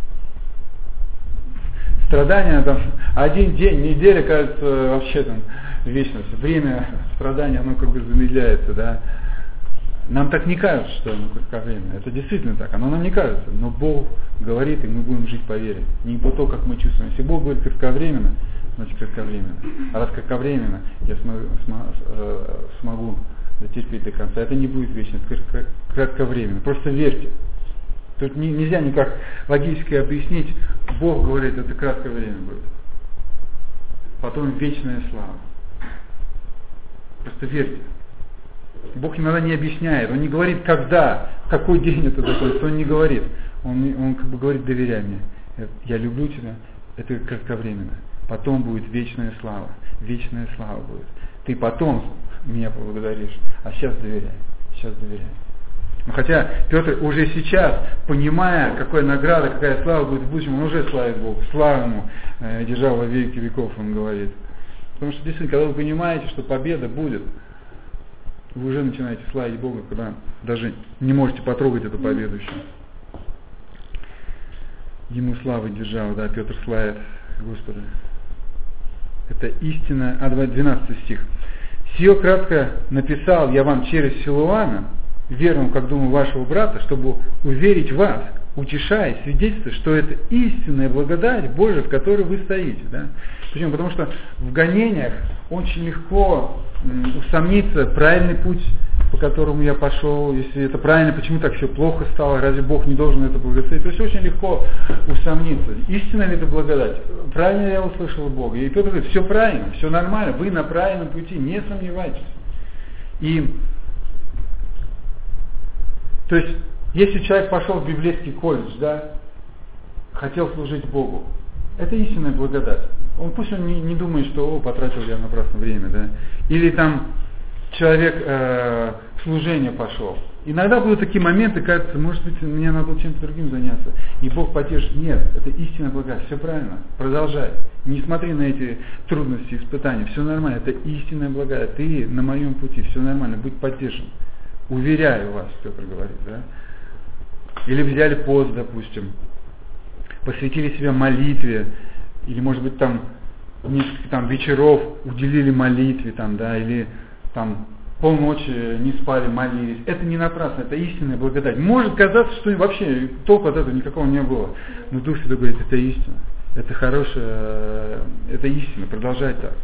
Страдание там, один день, неделя, кажется, вообще там вечность. Время страдания, оно как бы замедляется, да? Нам так не кажется, что оно кратковременное. Это действительно так, оно нам не кажется. Но Бог говорит, и мы будем жить по вере. Не по то, как мы чувствуем. Если Бог говорит кратковременно, значит кратковременно. А раз кратковременно, я смогу дотерпеть до конца. Это не будет вечно, это кратковременно. Просто верьте. Тут нельзя никак логически объяснить. Бог говорит, это краткое время будет. Потом вечная слава. Просто верьте. Бог иногда не объясняет, Он не говорит, когда, в какой день это закончится, Он не говорит. Он как бы говорит, доверяй мне. Я люблю тебя, это кратковременно. Потом будет вечная слава будет. Ты потом меня поблагодаришь, а сейчас доверяй. Но хотя Петр уже сейчас, понимая, какая награда, какая слава будет в будущем, он уже славит Бога, славу ему, держал во веки веков, он говорит. Потому что действительно, когда вы понимаете, что победа будет, вы уже начинаете славить Бога, когда даже не можете потрогать эту победу еще. Ему славы держал, да, Петр славит Господа. Это истина, 12 стих. «Сие кратко написал я вам через Силуана, верным, как думаю, вашего брата, чтобы уверить вас, утешая, свидетельствуя, что это истинная благодать Божия, в которой вы стоите». Да? Почему? Потому что в гонениях очень легко усомниться, правильный путь, по которому я пошел, если это правильно, почему так все плохо стало, разве Бог не должен это благословить? То есть очень легко усомниться, истинна ли это благодать, правильно я услышал Бога. И Петр говорит, все правильно, все нормально, вы на правильном пути, не сомневайтесь. И, то есть, если человек пошел в библейский колледж, да, хотел служить Богу, это истинная благодать. Пусть он не думает, что потратил я напрасно время, да. Или там человек в служение пошел. Иногда будут такие моменты, кажется, может быть, мне надо было чем-то другим заняться. И Бог поддержит. Нет, это истинная благодать, все правильно, продолжай. Не смотри на эти трудности, испытания, все нормально, это истинная благодать. Ты на моем пути, все нормально, будь поддержан. Уверяю вас, Петр говорит, да. Или взяли пост, допустим, посвятили себя молитве, или, может быть, там несколько там вечеров уделили молитве, там, да, или там полночи не спали, молились. Это не напрасно, это истинная благодать. Может казаться, что вообще толку от этого никакого не было. Но Дух Святой говорит, это истина, это хорошее, это истина, продолжай так.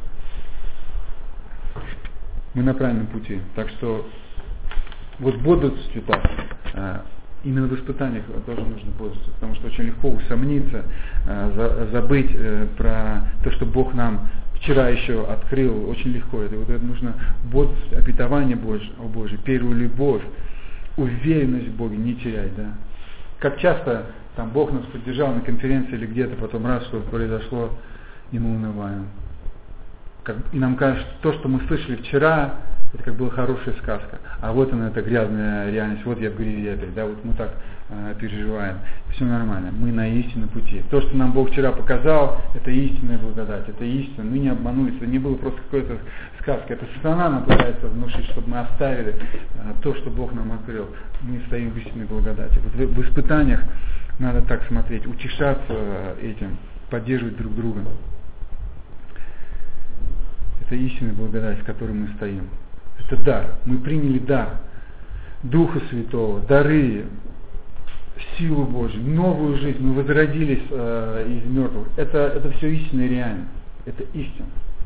Мы на правильном пути. Так что вот бодрствуйте так. Именно в испытаниях тоже нужно бодрствовать, потому что очень легко усомниться, забыть про то, что Бог нам вчера еще открыл, очень легко. Это нужно бодрствовать, обетование Божье, первую любовь, уверенность в Боге не терять, да. Как часто там Бог нас поддержал на конференции или где-то, потом раз что-то произошло, и мы унываем. И нам кажется, что то, что мы слышали вчера, это как была хорошая сказка. А вот она, эта грязная реальность, вот я в грязи опять, да, вот мы так переживаем. Все нормально, мы на истинном пути. То, что нам Бог вчера показал, это истинная благодать, это истина. Мы не обманулись, это не было просто какой-то сказка. Это сатана нам пытается внушить, чтобы мы оставили то, что Бог нам открыл. Мы стоим в истинной благодати. Вот в испытаниях надо так смотреть, утешаться этим, поддерживать друг друга. Это истинная благодать, в которой мы стоим. Это дар. Мы приняли дар Духа Святого, дары, силу Божью, новую жизнь. Мы возродились из мертвых. Это все истинно и реально. Это истина.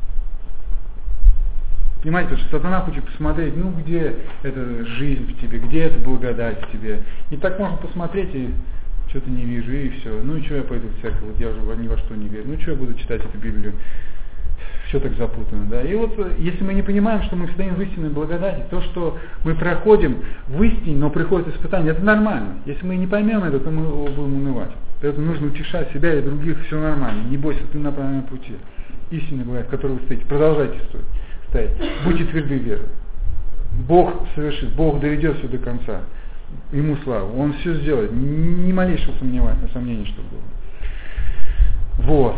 Понимаете, что сатана хочет посмотреть, где эта жизнь в тебе, где эта благодать в тебе. И так можно посмотреть и что-то не вижу, и все. Ну и что я пойду в церковь, вот я уже ни во что не верю. Ну что я буду читать эту Библию? Все так запутано, да. И вот если мы не понимаем, что мы стоим в истинной благодати, то, что мы проходим в истине, но приходит испытание, это нормально. Если мы не поймем это, то мы будем унывать. Поэтому нужно утешать себя и других, все нормально. Не бойся, ты на правильном пути. Истинная благодать, в которой вы стоите. Продолжайте стоять. Будьте тверды веры. Бог совершит, Бог доведет все до конца. Ему славу. Он все сделает. Ни малейшего сомнения, что было. Вот.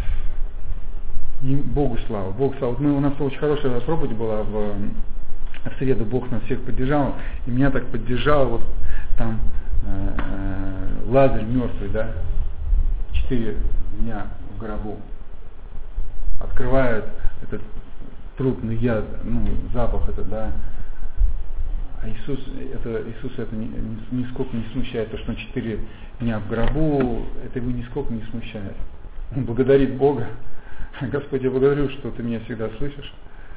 И Богу слава. Богу слава. Вот у нас очень хорошая проповедь была в среду. Бог нас всех поддержал. И меня так поддержал вот там Лазарь мертвый, да, 4 дня в гробу. Открывает этот трупный яд, запах это, да. А Иисус это нисколько не смущает, то, что он 4 дня в гробу, это его нисколько не смущает. Он благодарит Бога. Господь, я благодарю, что ты меня всегда слышишь.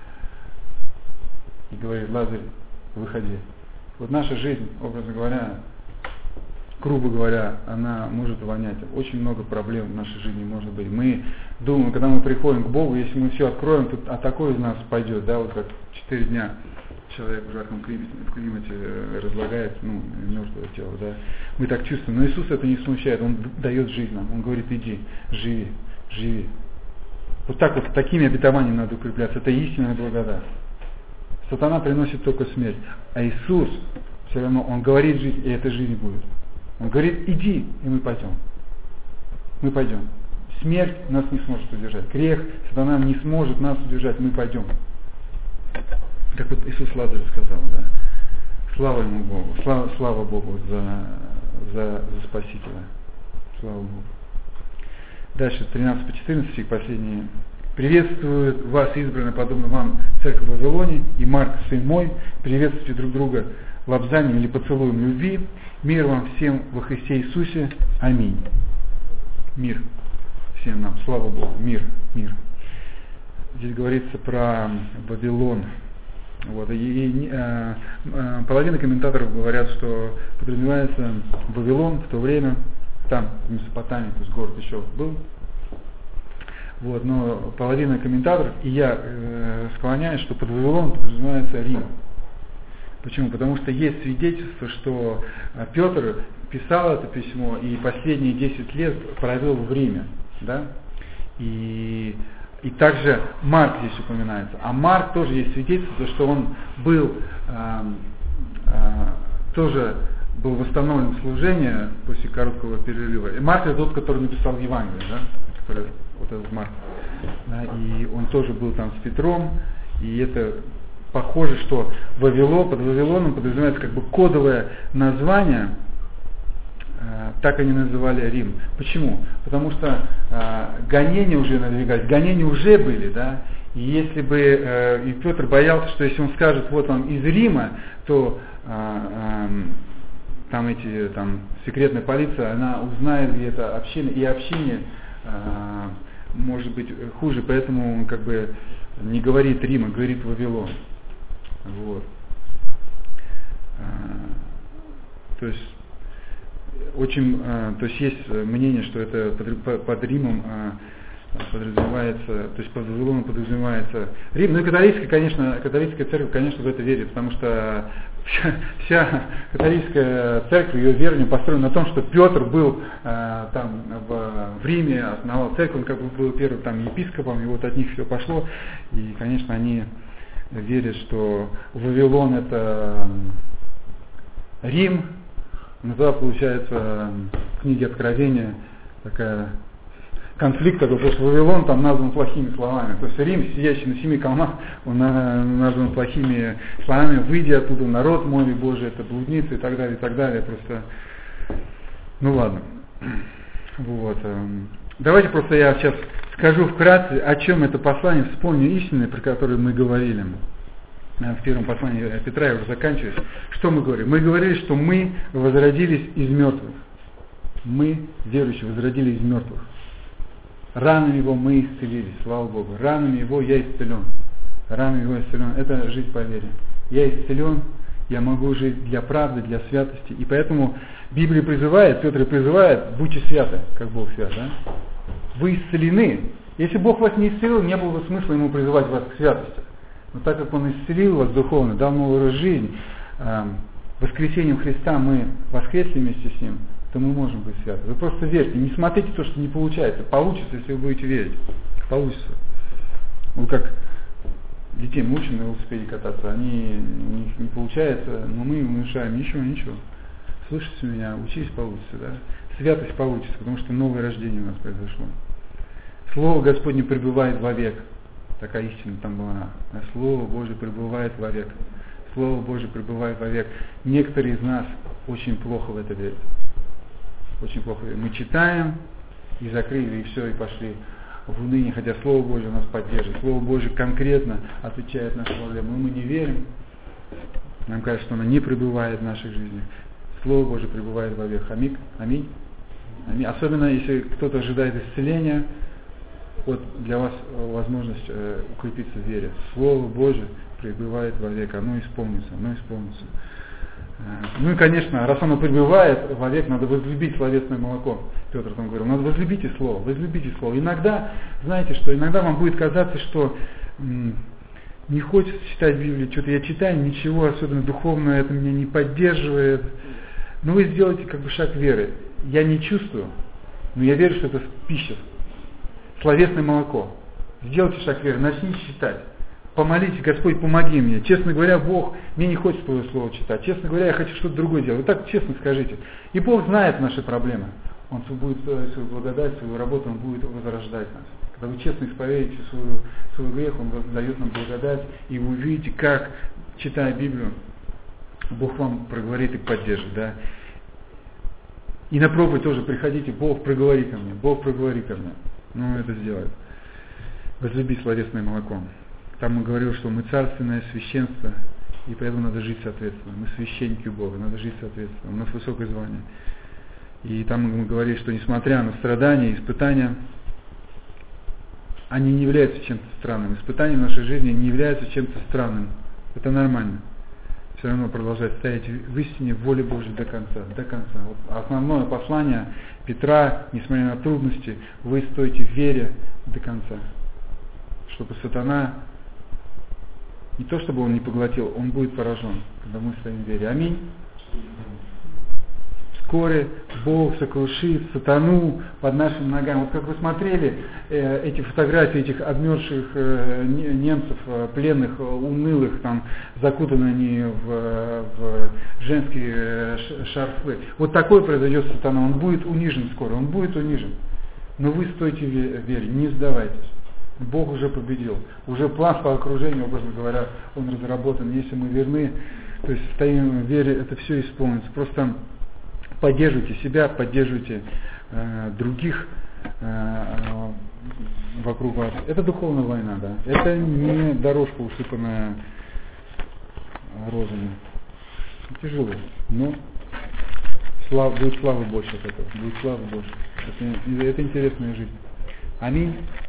И говорит: Лазарь, выходи. Вот наша жизнь, образно говоря, грубо говоря, она может вонять. Очень много проблем в нашей жизни может быть. Мы думаем, когда мы приходим к Богу, если мы все откроем, то такой из нас пойдет, да, вот как 4 дня человек в жарком климате разлагает, мертвое тело, да. Мы так чувствуем. Но Иисус это не смущает, Он дает жизнь нам. Он говорит: иди, живи, живи. Вот так вот, такими обетованиями надо укрепляться. Это истинная благодать. Сатана приносит только смерть. А Иисус, все равно, Он говорит жизнь, и эта жизнь будет. Он говорит: иди, и мы пойдем. Мы пойдем. Смерть нас не сможет удержать. Грех, сатана не сможет нас удержать. Мы пойдем. Как вот Иисус Лазарю сказал, да. Слава ему Богу. Слава Богу за Спасителя. Слава Богу. Дальше, 13 по 14 стих, последний. Приветствую вас, избранные, подобно вам, церковь в Вавилоне, и Марк, сын мой, приветствуйте друг друга лобзанием или поцелуем любви. Мир вам всем во Христе Иисусе. Аминь. Мир всем нам. Слава Богу. Мир. Здесь говорится про Вавилон. Вот. Половина комментаторов говорят, что подразумевается Вавилон в то время, там, в Месопотамии, то есть город еще был. Вот, но половина комментаторов, и я склоняюсь, что под Вавилоном подразумевается Рим. Почему? Потому что есть свидетельство, что Петр писал это письмо и последние 10 лет провел в Риме. Да? И также Марк здесь упоминается. А Марк тоже есть свидетельство, что он был тоже был восстановлен в служение после короткого перерыва. И Марк это тот, который написал Евангелие, да? Который, вот этот Марк. Да? И он тоже был там с Петром. И это похоже, что под Вавилоном подразумевается как бы кодовое название, так они называли Рим. Почему? Потому что гонения уже надвигались, гонения уже были, да, и если бы, и Петр боялся, что если он скажет, вот он из Рима, то там секретная полиция, она узнает, где это община, и общине может быть хуже, поэтому он как бы не говорит Рима, говорит Вавилон. Вот. То есть есть мнение, что это под Римом подразумевается, то есть под Вавилоном подразумевается Рим. Ну и католическая церковь, конечно, в это верит, потому что вся католическая церковь, ее верование построено на том, что Петр был там в Риме, основал церковь, он как бы был первым там епископом, и вот от них все пошло. И, конечно, они верят, что Вавилон это Рим, но тогда получается в книге Откровения такая конфликт такой, потому что Вавилон там назван плохими словами. То есть Рим, сидящий на 7 холмах, он назван плохими словами: выйди оттуда, народ мой Божий, это блудница и так далее, и так далее. Просто, ну ладно. Вот. Давайте просто я сейчас скажу вкратце, о чем это послание, вспомню истины, про которые мы говорили. в первом послании Петра, я уже заканчиваю. Что мы говорим? Мы говорили, что мы возродились из мертвых. Мы, верующие, возродились из мертвых. Ранами Его мы исцелились, слава Богу. Ранами Его я исцелен. Ранами Его исцелен. Это жить по вере. Я исцелен, я могу жить для правды, для святости. И поэтому Библия призывает, Петр призывает, будьте святы, как Бог свят. Да? Вы исцелены. Если Бог вас не исцелил, не было бы смысла Ему призывать вас к святости. Но так как Он исцелил вас духовно, дал новый образ жизни, воскресением Христа мы воскресли вместе с Ним, то мы можем быть святы. Вы просто верьте, не смотрите то, что не получается. Получится, если вы будете верить. Получится. Вот как детей мы учим на велосипеде кататься, у них не получается, но мы им внушаем, ничего. Слушайте меня, учись, получится, да? Святость получится, потому что новое рождение у нас произошло. Слово Господне пребывает вовек. Такая истина там была. Слово Божие пребывает вовек. Слово Божие пребывает вовек. Некоторые из нас очень плохо в это верят. Очень плохо верят. Мы читаем и закрыли, и все, и пошли в уныние, хотя Слово Божие у нас поддерживает. Слово Божие конкретно отвечает на наши проблемы. Но мы не верим. Нам кажется, что оно не пребывает в нашей жизни. Слово Божие пребывает вовек. Аминь. Аминь. Аминь. Особенно, если кто-то ожидает исцеления, вот для вас возможность укрепиться в вере. Слово Божие пребывает вовек, оно исполнится. Ну и, конечно, раз оно пребывает вовек, надо возлюбить словесное молоко. Петр там говорил, надо возлюбите Слово. Иногда, знаете, что иногда вам будет казаться, что не хочется читать Библию, что-то я читаю, ничего особенно духовного, это меня не поддерживает. Но вы сделаете как бы шаг веры. Я не чувствую, но я верю, что это пища. Словесное молоко. Сделайте шаг веры, начните читать. Помолитесь, Господь, помоги мне. Честно говоря, Бог, мне не хочется Твое Слово читать. Честно говоря, я хочу что-то другое делать. Вы так честно скажите. И Бог знает наши проблемы. Он будет свою благодать, свою работу, Он будет возрождать нас. Когда вы честно исповедуете свой грех, Он дает нам благодать, и вы увидите, как, читая Библию, Бог вам проговорит и поддержит. Да? И на проповедь тоже приходите, Бог, проговори ко мне, Бог, проговори ко мне. Ну, это сделает. Возлюби словесное молоко. Там мы говорили, что мы царственное священство, и поэтому надо жить соответственно. Мы священники у Бога, надо жить соответственно. У нас высокое звание. И там мы говорили, что несмотря на страдания, испытания, они не являются чем-то странным. Испытания в нашей жизни не являются чем-то странным. Это нормально. Все равно продолжать стоять в истине, в воле Божьей до конца. Вот основное послание Петра, несмотря на трудности, вы стоите в вере до конца. Чтобы сатана, не то чтобы он не поглотил, он будет поражен, когда мы стоим в вере. Аминь. Вскоре Бог сокрушит сатану под нашими ногами. Вот как вы смотрели эти фотографии этих обмерзших немцев, пленных, унылых, там закутаны они в женские шарфы. Вот такой произойдет сатана. Он будет унижен скоро, он будет унижен. Но вы стойте в вере, не сдавайтесь. Бог уже победил. Уже план по окружению, образно говоря, он разработан. Если мы верны, то есть стоим в вере, это все исполнится. Просто поддерживайте себя, поддерживайте других вокруг вас. Это духовная война, да. Это не дорожка, усыпанная розами. Тяжело, но будет слава больше от этого. Будет слава больше. Это интересная жизнь. Аминь.